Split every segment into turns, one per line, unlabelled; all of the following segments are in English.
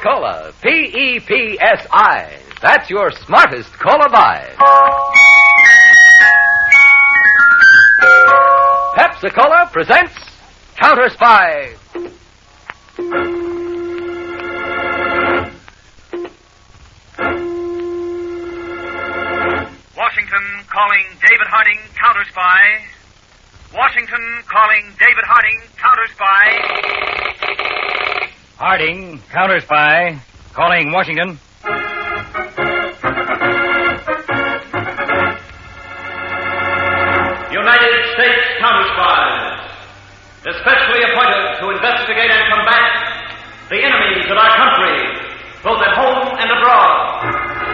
Pepsi-Cola. P-E-P-S-I. That's your smartest cola buy. Pepsi-Cola presents Counter Spy.
Washington calling David Harding, Counter Spy. Washington calling David Harding, Counter Spy.
Harding, Counter Spy, calling Washington.
United States Counter Spies, especially appointed to investigate and combat the enemies of our country, both at home and abroad.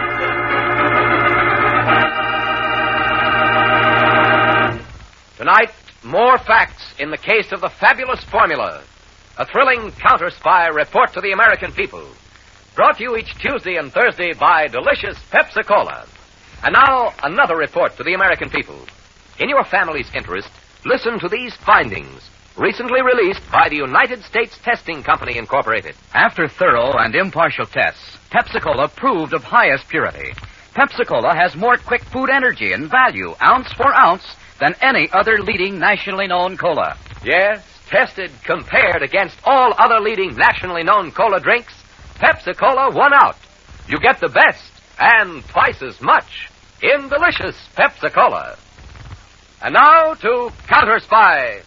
Tonight, more facts in the case of the fabulous formula. A thrilling Counter Spy report to the American people. Brought to you each Tuesday and Thursday by delicious Pepsi-Cola. And now, another report to the American people. In your family's interest, listen to these findings, recently released by the United States Testing Company, Incorporated.
After thorough and impartial tests, Pepsi-Cola proved of highest purity. Pepsi-Cola has more quick food energy and value, ounce for ounce, than any other leading nationally known cola.
Yes, tested, compared against all other leading nationally known cola drinks, Pepsi-Cola won out. You get the best and twice as much in delicious Pepsi-Cola. And now to Counter Spy.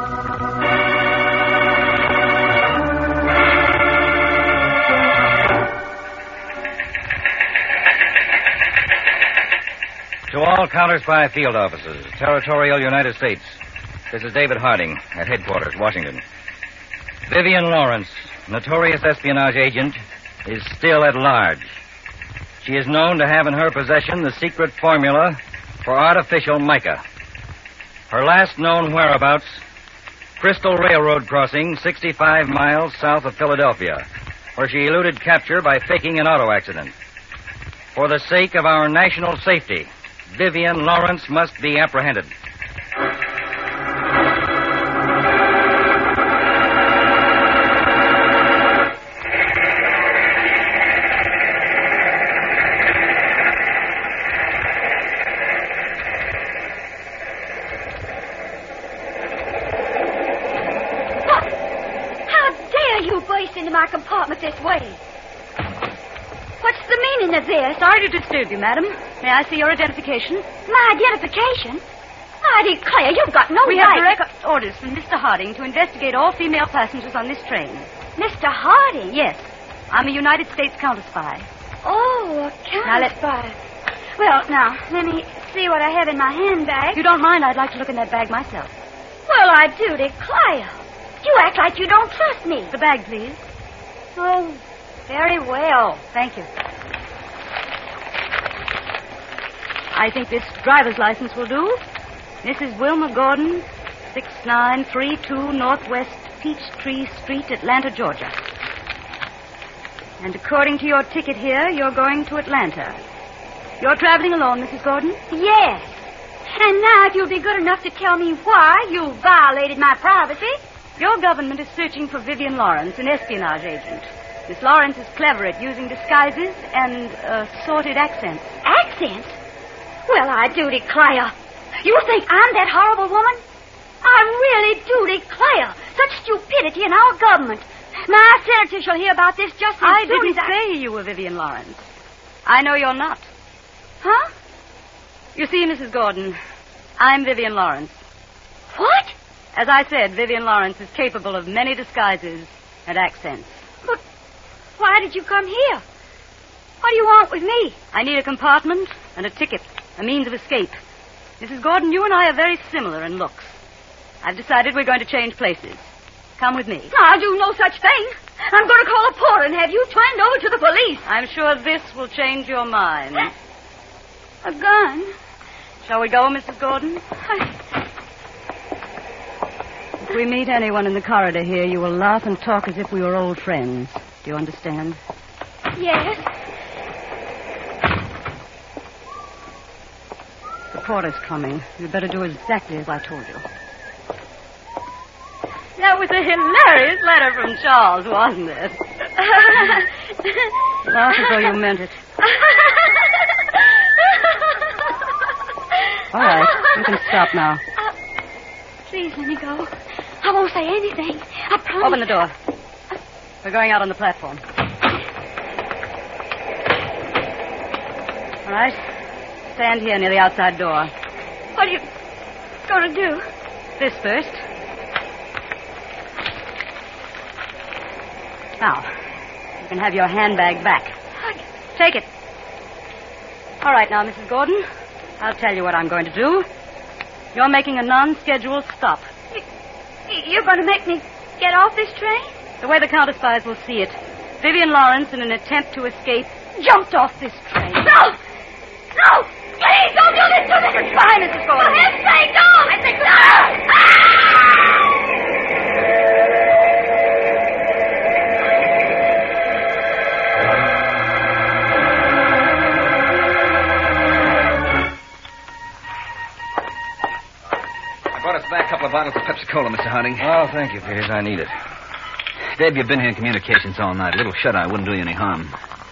To all Counter Spy field officers, Territorial United States, this is David Harding at headquarters, Washington. Vivian Lawrence, notorious espionage agent, is still at large. She is known to have in her possession the secret formula for artificial mica. Her last known whereabouts, Crystal Railroad crossing, 65 miles south of Philadelphia, where she eluded capture by faking an auto accident. For the sake of our national safety, Vivian Lawrence must be apprehended.
Into my compartment this way. What's the meaning of this?
Sorry to disturb you, madam. May I see your identification?
My identification? I declare, you've got no
We
right.
have direct orders from Mr. Harding to investigate all female passengers on this train.
Mr. Harding?
Yes. I'm a United States counter spy.
Oh, a counter spy. Well, now, let me see what I have in my handbag.
If you don't mind, I'd like to look in that bag myself.
Well, I do declare. You act like you don't trust me.
The bag, please.
Oh, very well.
Thank you. I think this driver's license will do. Mrs. Wilma Gordon, 6932 Northwest Peachtree Street, Atlanta, Georgia. And according to your ticket here, you're going to Atlanta. You're traveling alone, Mrs. Gordon?
Yes. And now, if you'll be good enough to tell me why you violated my privacy.
Your government is searching for Vivian Lawrence, an espionage agent. Miss Lawrence is clever at using disguises and assorted accents.
Accents? Well, I do declare. You think I'm that horrible woman? I really do declare. Such stupidity in our government. My senator shall hear about this just as
I
soon
didn't
as
say you were Vivian Lawrence. I know you're not.
Huh?
You see, Mrs. Gordon, I'm Vivian Lawrence.
What?
As I said, Vivian Lawrence is capable of many disguises and accents.
But why did you come here? What do you want with me?
I need a compartment and a ticket, a means of escape. Mrs. Gordon, you and I are very similar in looks. I've decided we're going to change places. Come with me.
I'll do no such thing. I'm going to call a porter and have you turned over to the police.
I'm sure this will change your mind.
A gun?
Shall we go, Mrs. Gordon? If we meet anyone in the corridor here, you will laugh and talk as if we were old friends. Do you understand?
Yes.
The porter's coming. You'd better do exactly as I told you.
That was a hilarious letter from Charles, wasn't it?
Laugh as though you meant it. All right, you can stop now.
Please let me go. I won't say anything. I promise.
Open the door. We're going out on the platform. All right. Stand here near the outside door.
What are you going to do?
This first. Now, you can have your handbag back. Take it. All right, now, Mrs. Gordon, I'll tell you what I'm going to do. You're making a non-scheduled stop.
You're going to make me get off this train?
The way the counter-spies will see it, Vivian Lawrence, in an attempt to escape, jumped off this train.
No! No! Please don't do this to me!
Goodbye, Mrs. Gordon.
For heaven's sake, don't! I think no!
I brought us back a couple of bottles of Pepsi-Cola, Mr. Harding.
Oh, thank you, Peters. I need it.
Dave, you've been here in communications all night. A little shut-eye wouldn't do you any harm.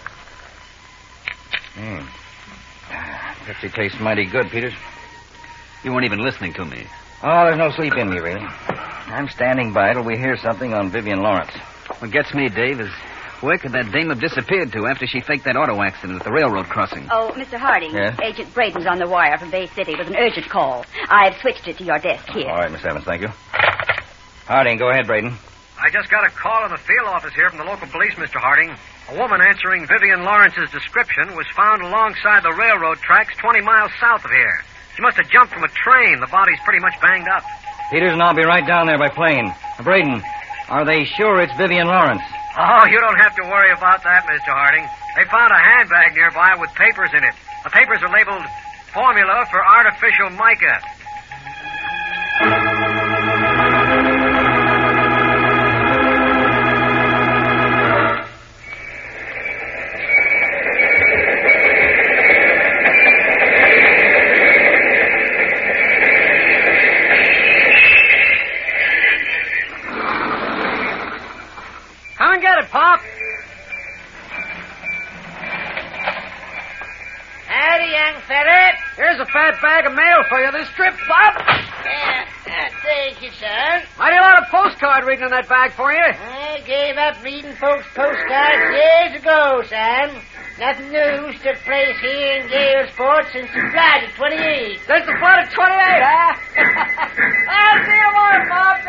Pepsi tastes mighty good, Peters.
You weren't even listening to me.
Oh, there's no sleep in me, really. I'm standing by till we hear something on Vivian Lawrence.
What gets me, Dave, is where could that dame have disappeared to after she faked that auto accident at the railroad crossing?
Oh, Mr. Harding.
Yes?
Agent Braden's on the wire from Bay City with an urgent call. I've switched it to your desk here.
All right, Miss Evans, thank you. Harding, go ahead, Braden.
I just got a call in the field office here from the local police, Mr. Harding. A woman answering Vivian Lawrence's description was found alongside the railroad tracks 20 miles south of here. She must have jumped from a train. The body's pretty much banged up.
Peters and I'll be right down there by plane. Braden, are they sure it's Vivian Lawrence?
Oh, you don't have to worry about that, Mr. Harding. They found a handbag nearby with papers in it. The papers are labeled Formula for Artificial Mica.
Come and get it, Pop.
Howdy, young fella.
Here's a fat bag of mail for you this trip, Pop.
Thank you, son.
Mighty lot of postcard reading in that bag for you.
I gave up reading folks' postcards years ago, son. Nothing new took place here in Galesport since the flood of 28.
Since the flood of 28, huh? I'll see you tomorrow, Pop.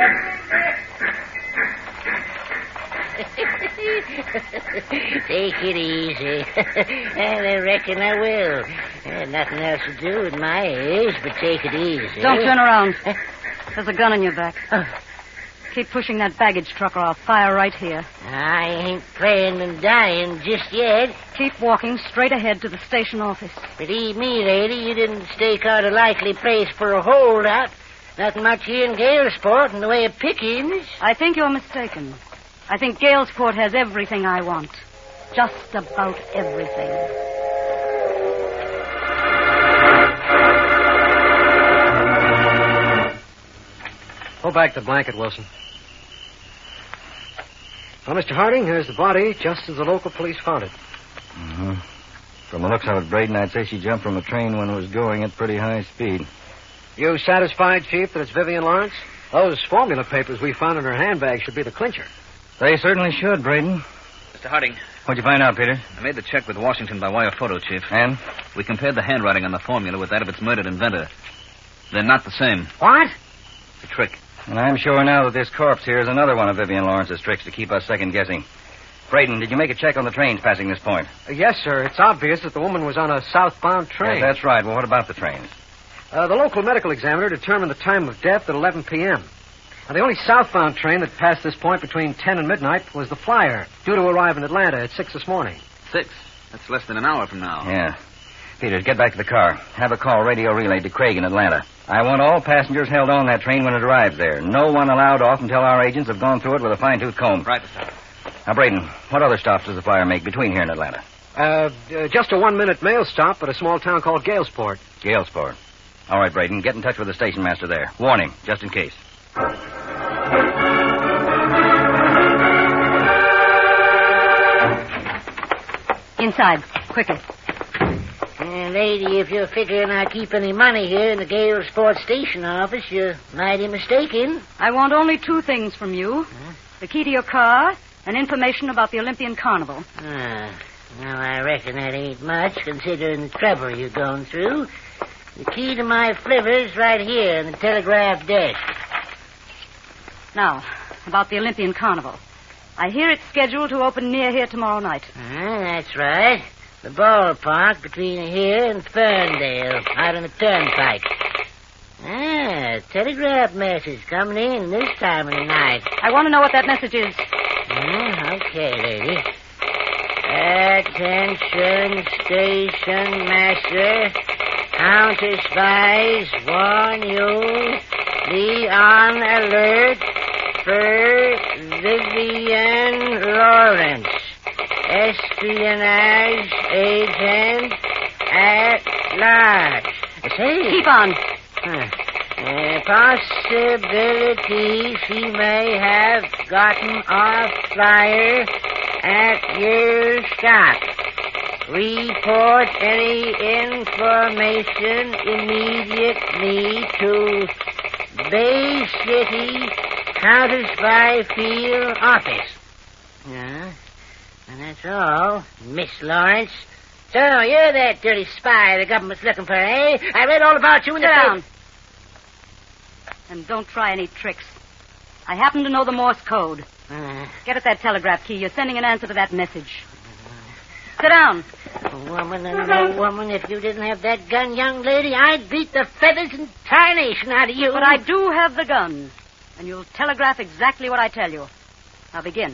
Take it easy. And I reckon I will. Nothing else to do at my age but take it easy.
Don't turn around. There's a gun in your back. Keep pushing that baggage truck or I'll fire right here.
I ain't playing and dying just yet.
Keep walking straight ahead to the station office.
Believe me, lady, you didn't stake out a likely place for a holdout. Nothing much here in Galesport in the way of pickings.
I think you're mistaken. I think Galesport has everything I want. Just about everything.
Pull back the blanket, Wilson. Well, Mr. Harding, here's the body just as the local police found it.
Mm-hmm. From the looks of it, Braden, I'd say she jumped from a train when it was going at pretty high speed.
You satisfied, Chief, that it's Vivian Lawrence? Those formula papers we found in her handbag should be the clincher.
They certainly should, Braden.
Mr. Harding,
What'd you find out, Peter?
I made the check with Washington by wire photo, Chief.
And?
We compared the handwriting on the formula with that of its murdered inventor. They're not the same.
What?
It's a trick.
And I'm sure now that this corpse here is another one of Vivian Lawrence's tricks to keep us second-guessing. Braden, did you make a check on the trains passing this point?
Yes, sir. It's obvious that the woman was on a southbound train.
Yes, that's right. Well, what about the trains?
The local medical examiner determined the time of death at 11 p.m. Now, the only southbound train that passed this point between 10 and midnight was the Flyer, due to arrive in Atlanta at 6 this morning.
6? That's less than an hour from now.
Yeah. Peters, get back to the car. Have a call radio relayed to Craig in Atlanta. I want all passengers held on that train when it arrives there. No one allowed off until our agents have gone through it with a fine-tooth comb.
Right, Mr.
Now, Braden, what other stops does the Flyer make between here and Atlanta?
Just a 1-minute mail stop at a small town called Galesport.
Galesport. All right, Braden, get in touch with the station master there. Warn him, just in case.
Inside, quickly.
Lady, if you're figuring I keep any money here in the Gale Sports Station office, you're mighty mistaken.
I want only 2 things from you. The key to your car and information about the Olympian Carnival.
Well, I reckon that ain't much, considering the trouble you're going through. The key to my flivver's right here in the telegraph desk.
Now, about the Olympian Carnival. I hear it's scheduled to open near here tomorrow night.
That's right. The ballpark between here and Ferndale, out on the turnpike. Telegraph message coming in this time of the night.
I want to know what that message is.
Okay, lady. Attention, station master. Counter spies warn you. Be on alert for Vivian Lawrence, espionage agent at large. Say,
keep on.
Possibility she may have gotten off flyer at your shop. Report any information immediately to Bay City Counter Spy Field Office. And that's all, Miss Lawrence. So, you're that dirty spy the government's looking for, eh? I read all about you in the...
Sit down. And don't try any tricks. I happen to know the Morse code. Get at that telegraph key. You're sending an answer to that message. Sit down.
Woman and no woman, if you didn't have that gun, young lady, I'd beat the feathers and tarnation out of you.
But I do have the gun. And you'll telegraph exactly what I tell you. Now begin.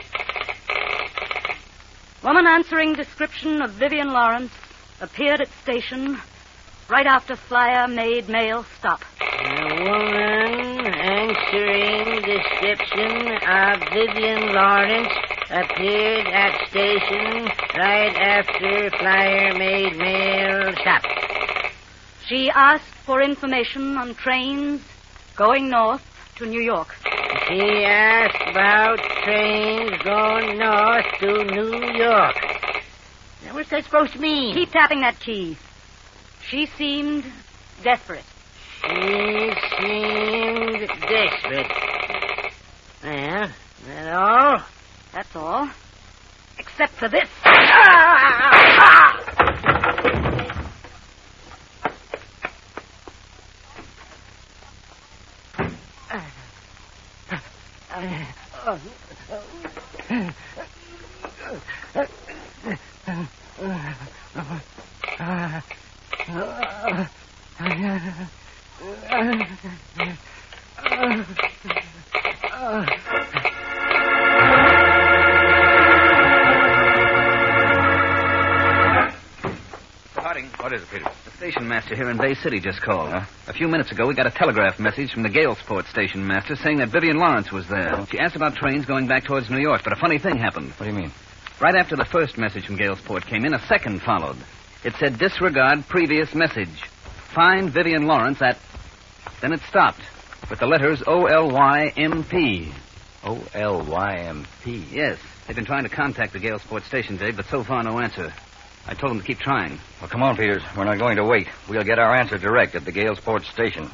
Woman answering description of Vivian Lawrence appeared at station right after flyer made mail stop.
A woman answering description of Vivian Lawrence appeared at station right after flyer made mail stop.
She asked for information on trains going north to New York.
She asked about trains going north to New York. Now, what's that supposed to mean?
Keep tapping that key. She seemed desperate.
She seemed desperate. Well, that all?
That's all. Except for this.
What is it, Peter?
The station master here in Bay City just called. A few minutes ago, we got a telegraph message from the Gale Sports station master saying that Vivian Lawrence was there. She asked about trains going back towards New York, but a funny thing happened.
What do you mean?
Right after the first message from Gale Sport came in, a second followed. It said, disregard previous message. Find Vivian Lawrence at... Then it stopped with the letters O-L-Y-M-P.
O-L-Y-M-P?
Yes. They've been trying to contact the Gale Sports station, Dave, but so far no answer. I told them to keep trying.
Well, come on, Peters. We're not going to wait. We'll get our answer direct at the Gale Sports station.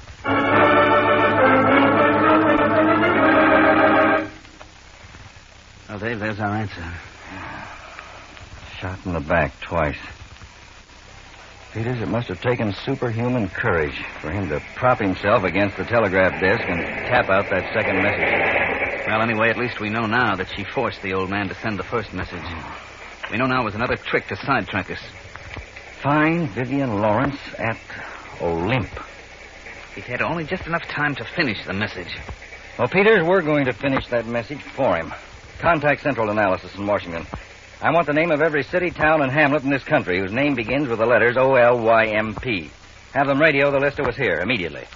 Well, Dave, there's our answer.
Shot in the back twice. Peters, it must have taken superhuman courage for him to prop himself against the telegraph desk and tap out that second message.
Well, anyway, at least we know now that she forced the old man to send the first message. We know now it was another trick to sidetrack us.
Find Vivian Lawrence at Olymp.
He's had only just enough time to finish the message.
Well, Peters, we're going to finish that message for him. Contact Central Analysis in Washington. I want the name of every city, town, and hamlet in this country whose name begins with the letters O-L-Y-M-P. Have them radio the list of us here immediately.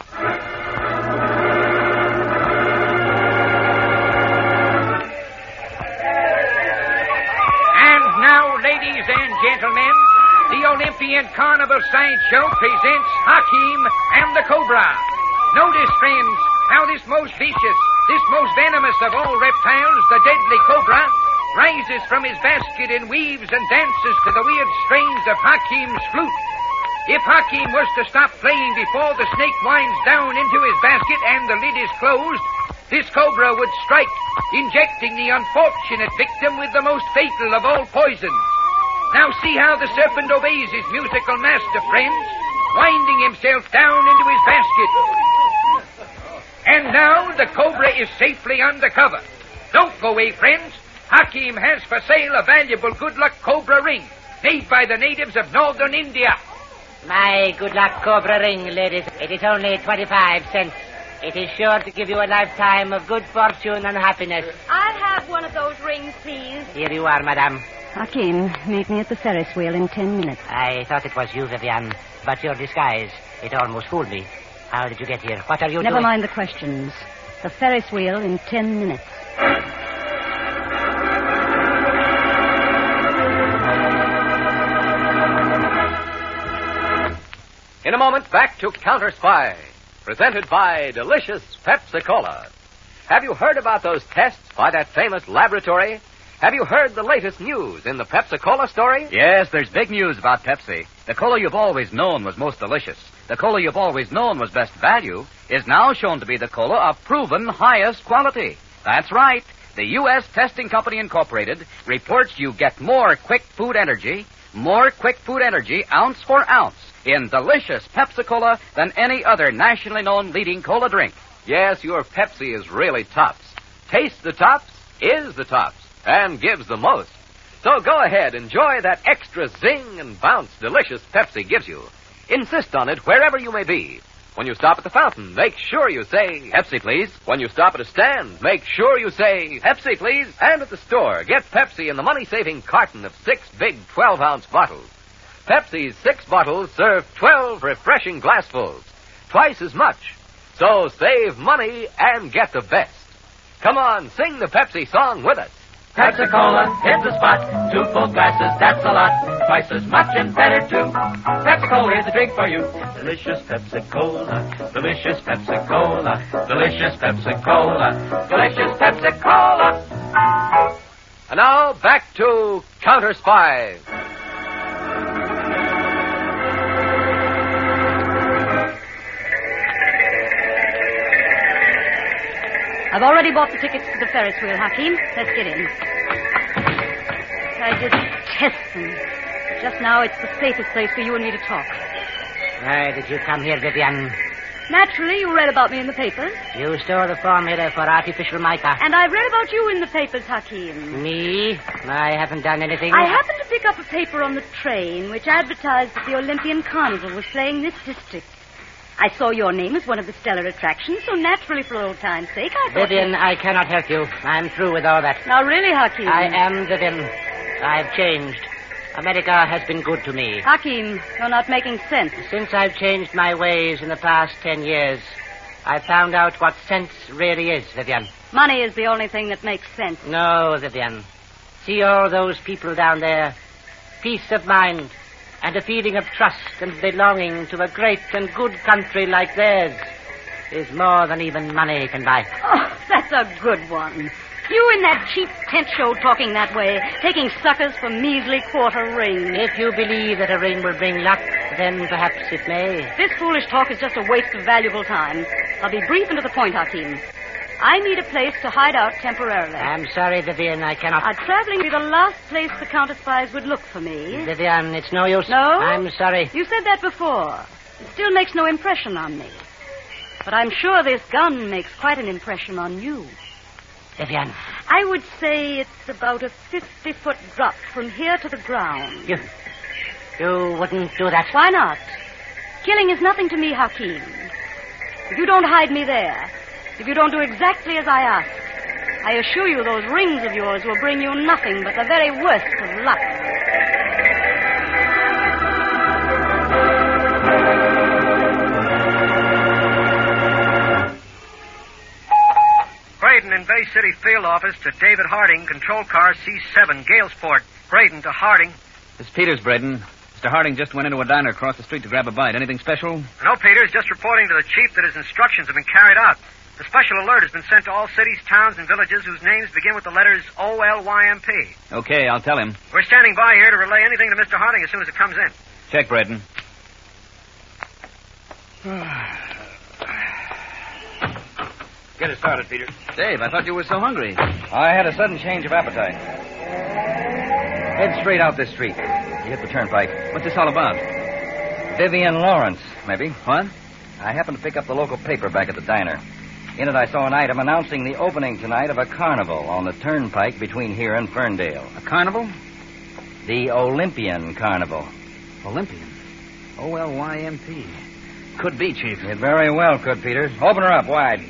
Ladies and gentlemen, the Olympian Carnival Sideshow presents Hakim and the Cobra. Notice, friends, how this most vicious, this most venomous of all reptiles, the deadly cobra, rises from his basket and weaves and dances to the weird strains of Hakim's flute. If Hakim was to stop playing before the snake winds down into his basket and the lid is closed, this cobra would strike, injecting the unfortunate victim with the most fatal of all poisons. Now see how the serpent obeys his musical master, friends, winding himself down into his basket. And now the cobra is safely under cover. Don't go away, friends. Hakim has for sale a valuable good luck cobra ring made by the natives of northern India.
My good luck cobra ring, ladies. It is only 25 cents. It is sure to give you a lifetime of good fortune and happiness.
I'll have one of those rings, please.
Here you are, madame.
Hakim, meet me at the Ferris wheel in 10 minutes.
I thought it was you, Vivian, but your disguise, it almost fooled me. How did you get here? What are you doing?
Never mind the questions. The Ferris wheel in 10 minutes.
In a moment, back to Counter Spy, presented by delicious Pepsi-Cola. Have you heard about those tests by that famous laboratory? Have you heard the latest news in the Pepsi-Cola story?
Yes, there's big news about Pepsi. The cola you've always known was most delicious. The cola you've always known was best value is now shown to be the cola of proven highest quality. That's right. The U.S. Testing Company Incorporated reports you get more quick food energy ounce for ounce in delicious Pepsi-Cola than any other nationally known leading cola drink.
Yes, your Pepsi is really tops. Tastes the tops, is the tops, and gives the most. So go ahead, enjoy that extra zing and bounce delicious Pepsi gives you. Insist on it wherever you may be. When you stop at the fountain, make sure you say,
Pepsi, please.
When you stop at a stand, make sure you say,
Pepsi, please.
And at the store, get Pepsi in the money-saving carton of 6 big 12-ounce bottles. Pepsi's 6 bottles serve 12 refreshing glassfuls, twice as much. So save money and get the best. Come on, sing the Pepsi song with us.
Pepsi-Cola hits the spot. 2 full glasses, that's a lot. Twice as much and better, too. Pepsi-Cola is the drink for you. Delicious Pepsi-Cola. Delicious Pepsi-Cola. Delicious Pepsi-Cola. Delicious Pepsi-Cola.
And now, back to Counter Spy.
I've already bought the tickets to the Ferris wheel, Hakim. Let's get in. I detest them. Just now, it's the safest place for you and me to talk.
Why did you come here, Vivian?
Naturally, you read about me in the papers.
You stole the formula for artificial mica.
And I read about you in the papers, Hakim.
Me? I haven't done anything.
I happened to pick up a paper on the train which advertised that the Olympian Carnival was playing this district. I saw your name as one of the stellar attractions, so naturally, for old time's sake, I thought...
Vivian, I cannot help you. I'm through with all that.
Now, really, Hakim?
I am, Vivian. I've changed. America has been good to me.
Hakim, you're not making sense.
Since I've changed my ways in the past 10 years, I've found out what sense really is, Vivian.
Money is the only thing that makes sense.
No, Vivian. See all those people down there? Peace of mind and a feeling of trust and belonging to a great and good country like theirs is more than even money can buy.
Oh, that's a good one. You in that cheap tent show talking that way, taking suckers for measly quarter rings.
If you believe that a ring will bring luck, then perhaps it may.
This foolish talk is just a waste of valuable time. I'll be brief and to the point, Hakim. I need a place to hide out temporarily.
I'm sorry, Vivian, I cannot...
Traveling would be the last place the counter spies would look for me.
Vivian, it's no use.
No?
I'm sorry.
You said that before. It still makes no impression on me. But I'm sure this gun makes quite an impression on you.
Vivian.
I would say it's about a 50-foot drop from here to the ground.
You wouldn't do that?
Why not? Killing is nothing to me, Hakim. If you don't hide me there, if you don't do exactly as I ask, I assure you those rings of yours will bring you nothing but the very worst of luck.
Braden in Bay City field office to David Harding, control car C7, Galesport. Braden to Harding.
This is Peters, Braden. Mr. Harding just went into a diner across the street to grab a bite. Anything special?
No, Peters, just reporting to the chief that his instructions have been carried out. A special alert has been sent to all cities, towns, and villages whose names begin with the letters OLYMP.
Okay, I'll tell him.
We're standing by here to relay anything to Mr. Harding as soon as it comes in.
Check, Braden.
Get it started, Peter.
Dave, I thought you were so hungry.
I had a sudden change of appetite. Head straight out this street. You hit the turnpike.
What's this all about?
Vivian Lawrence, maybe.
What?
I happened to pick up the local paper back at the diner. In it, I saw an item announcing the opening tonight of a carnival on the turnpike between here and Ferndale.
A carnival?
The Olympian Carnival.
Olympian? OLYMP. Could be, Chief.
It very well could, Peter. Open her up wide.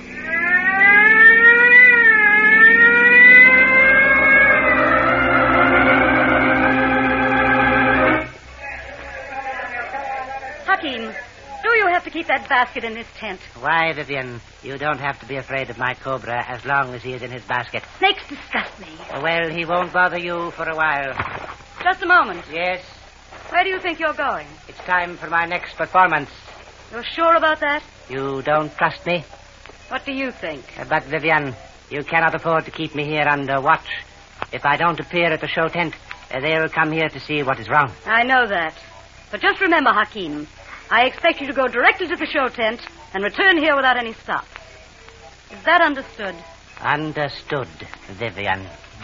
Hakeem, do you have to keep that basket in this tent?
Why, Vivian? You don't have to be afraid of my cobra as long as he is in his basket.
Snakes disgust me.
Well, he won't bother you for a while.
Just a moment.
Yes,
Where do you think you're going?
it's time for my next performance.
You're sure about that?
You don't trust me?
What do you think?
But, Vivian, you cannot afford to keep me here under watch. If I don't appear at the show tent, they'll come here to see what is wrong.
I know that. But just remember, Hakeem, I expect you to go directly to the show tent and return here without any stop. Is that understood?
Understood, Vivian.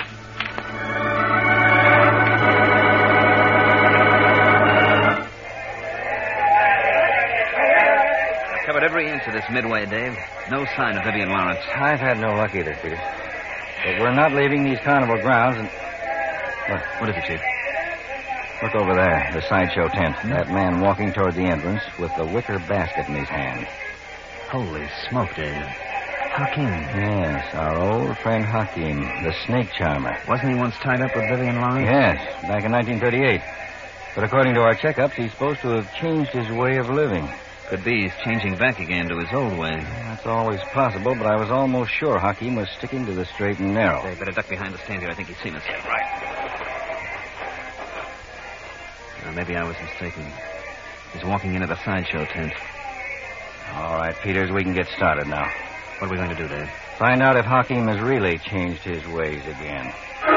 Covered every inch of this midway, Dave. No sign of Vivian Lawrence.
I've had no luck either, Peter. But we're not leaving these carnival grounds and...
What is it, Chief?
Look over there, the sideshow tent. That man walking toward the entrance with the wicker basket in his hand.
Holy smoke, Dave. Hakeem.
Yes, our old friend Hakeem, the snake charmer.
Wasn't he once tied up with Vivian Lawrence?
Yes, back in 1938. But according to our checkups, he's supposed to have changed his way of living.
Could be he's changing back again to his old way.
That's always possible, but I was almost sure Hakeem was sticking to the straight and narrow.
Dave, better duck behind the stand here. I think he's seen us.
Right.
Maybe I was mistaken. He's walking into the sideshow tent.
All right, Peters, we can get started now.
What are we going to do, Dave?
Find out if Hakeem has really changed his ways again.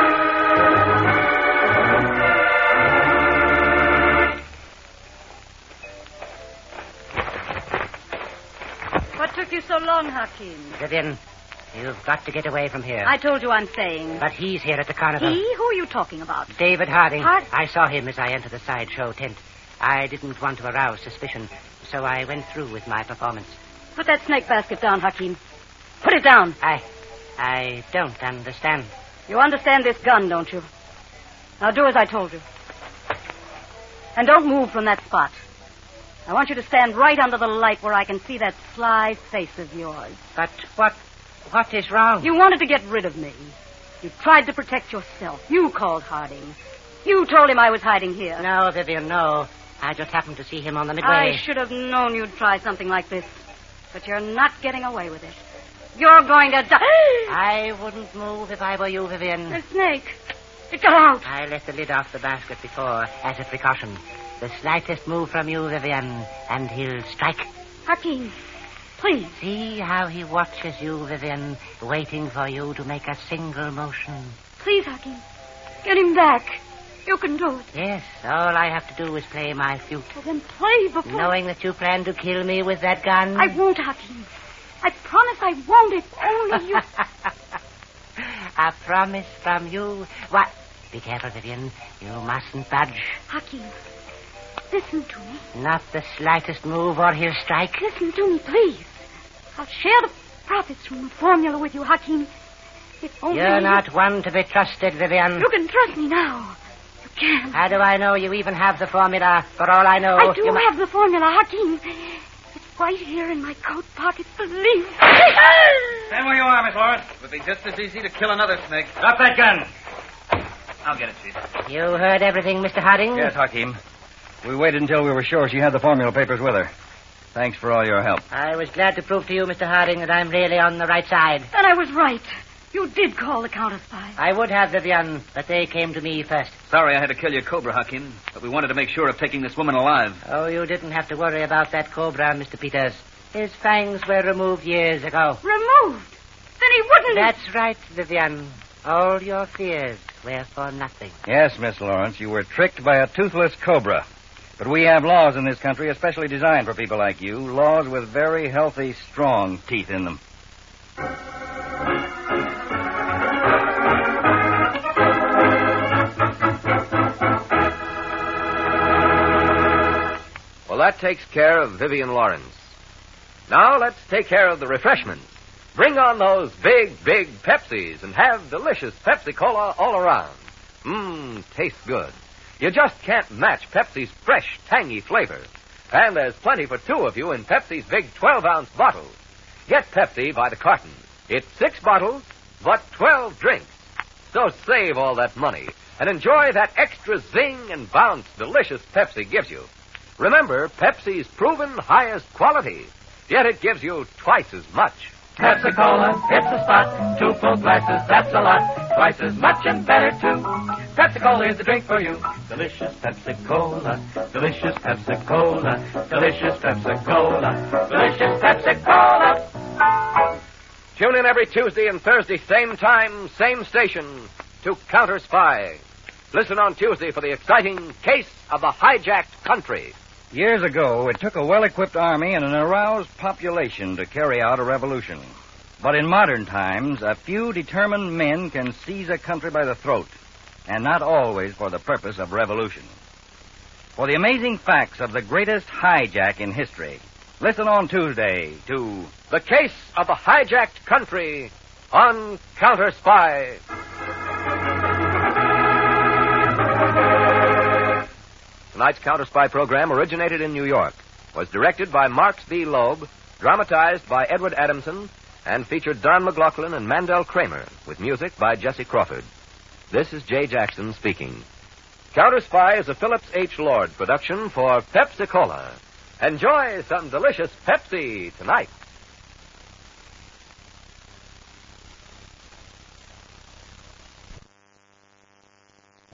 What took you so long, Hakeem?
Vivian, you've got to get away from here.
I told you I'm staying.
But he's here at the carnival.
He? Who are you talking about?
David Harding.
Harding?
I saw him as I entered the sideshow tent. I didn't want to arouse suspicion, so I went through with my performance.
Put that snake basket down, Hakeem. Put it down.
I don't understand.
You understand this gun, don't you? Now do as I told you. And don't move from that spot. I want you to stand right under the light where I can see that sly face of yours.
But what is wrong?
You wanted to get rid of me. You tried to protect yourself. You called Harding. You told him I was hiding here.
No, Vivian, no. I just happened to see him on the midway.
I should have known you'd try something like this. But you're not getting away with it. You're going to die.
I wouldn't move if I were you, Vivian.
The snake. It got out.
I left the lid off the basket before, as a precaution. The slightest move from you, Vivian, and he'll strike.
Hakeem, please.
See how he watches you, Vivian, waiting for you to make a single motion.
Please, Hakeem. Get him back. You can do it.
Yes, all I have to do is play my flute.
Well, then play before...
Knowing that you plan to kill me with that gun?
I won't, Hakeem. I promise I won't if only you...
A promise from you? What? Be careful, Vivian. You mustn't budge.
Hakeem, listen to me.
Not the slightest move or he'll strike.
Listen to me, please. I'll share the profits from the formula with you, Hakeem. If only
You're not one to be trusted, Vivian.
You can trust me now. You can.
How do I know you even have the formula? For all I know...
I do have the formula, Hakeem. It's right here in my coat pocket, believe me.
Stand where you are, Miss Lawrence.
It would be just as easy to kill another snake.
Drop that gun.
I'll get it, Chief.
You heard everything, Mr. Harding?
Yes, Hakeem. We waited until we were sure she had the formula papers with her. Thanks for all your help.
I was glad to prove to you, Mr. Harding, that I'm really on the right side.
Then I was right. You did call the counter-spy.
I would have, Vivian, but they came to me first.
Sorry I had to kill your cobra, Hakeem, but we wanted to make sure of taking this woman alive.
Oh, you didn't have to worry about that cobra, Mr. Peters. His fangs were removed years ago.
Removed? Then he wouldn't...
That's right, Vivian. All your fears were for nothing.
Yes, Miss Lawrence, you were tricked by a toothless cobra. But we have laws in this country especially designed for people like you, laws with very healthy, strong teeth in them.
Well, that takes care of Vivian Lawrence. Now let's take care of the refreshments. Bring on those big, big Pepsis and have delicious Pepsi-Cola all around. Tastes good. You just can't match Pepsi's fresh, tangy flavor. And there's plenty for two of you in Pepsi's big 12-ounce bottles. Get Pepsi by the carton. It's 6 bottles, but 12 drinks. So save all that money and enjoy that extra zing and bounce delicious Pepsi gives you. Remember, Pepsi's proven highest quality, yet it gives you twice as much.
Pepsi-Cola, it's the spot. 2 full glasses, that's a lot. Twice as much and better, too. Pepsi-Cola is the drink for you. Delicious Pepsi-Cola. Delicious Pepsi-Cola. Delicious Pepsi-Cola. Delicious Pepsi-Cola.
Tune in every Tuesday and Thursday, same time, same station, to Counter Spy. Listen on Tuesday for the exciting Case of the Hijacked Country.
Years ago, it took a well-equipped army and an aroused population to carry out a revolution. But in modern times, a few determined men can seize a country by the throat, and not always for the purpose of revolution. For the amazing facts of the greatest hijack in history, listen on Tuesday to
The Case of the Hijacked Country on Counter Spy. Tonight's Counter Spy program originated in New York, was directed by Marks B. Loeb, dramatized by Edward Adamson, and featured Don McLaughlin and Mandel Kramer, with music by Jesse Crawford. This is Jay Jackson speaking. Counter Spy is a Phillips H. Lord production for Pepsi-Cola. Enjoy some delicious Pepsi tonight.